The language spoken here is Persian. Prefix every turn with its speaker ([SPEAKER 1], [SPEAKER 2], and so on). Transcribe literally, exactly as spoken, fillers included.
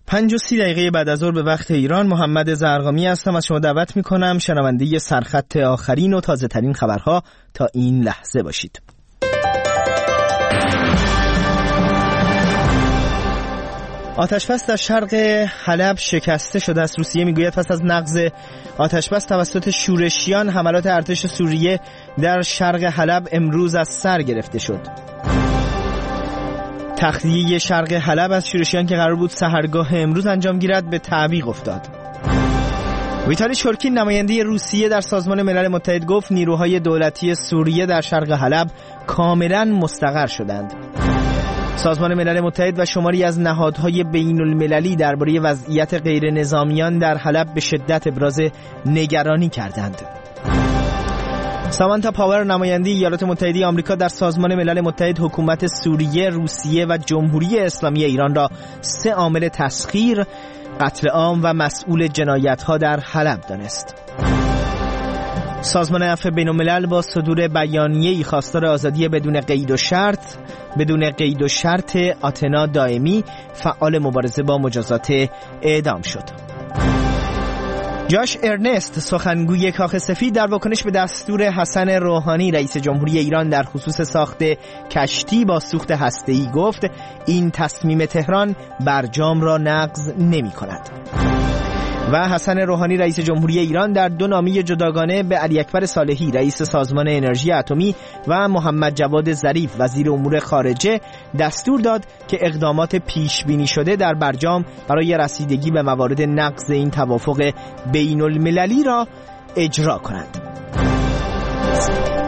[SPEAKER 1] پنج و سی دقیقه بعد از ظهر به وقت ایران، محمد زرقامی هستم. از شما دعوت میکنم شنونده سرخط آخرین و تازه ترین خبرها تا این لحظه باشید. آتش‌بس در شرق حلب شکسته شده است. روسیه میگوید پس از نقض آتش‌بس توسط شورشیان، حملات ارتش سوریه در شرق حلب امروز از سر گرفته شد. تخلیه شرق حلب از شورشیان که قرار بود سحرگاه امروز انجام گیرد به تعویق افتاد. ویتالی چورکین، نماینده روسیه در سازمان ملل متحد، گفت نیروهای دولتی سوریه در شرق حلب کاملا مستقر شدند. سازمان ملل متحد و شماری از نهادهای بین المللی درباره وضعیت غیر نظامیان در حلب به شدت ابراز نگرانی کردند. سامانتا پاور، نماینده ایالات متحده آمریکا در سازمان ملل متحد، حکومت سوریه، روسیه و جمهوری اسلامی ایران را سه عامل تسخیر، قتل عام و مسئول جنایت‌ها در حلب دانست. سازمان عفو بین‌الملل با صدور بیانیه‌ای خواستار آزادی بدون قید و شرط بدون قید و شرط آتنا دائمی، فعال مبارزه با مجازات اعدام شد. جاش ارنست، سخنگوی کاخ سفید، در واکنش به دستور حسن روحانی رئیس جمهوری ایران در خصوص ساخت کشتی با سوخت هسته‌ای گفت این تصمیم تهران برجام را نقض نمی‌کند. و حسن روحانی رئیس جمهوری ایران در دو نامه جداگانه به علی اکبر صالحی رئیس سازمان انرژی اتمی و محمد جواد ظریف وزیر امور خارجه دستور داد که اقدامات پیش بینی شده در برجام برای رسیدگی به موارد نقض این توافق بین المللی را اجرا کنند.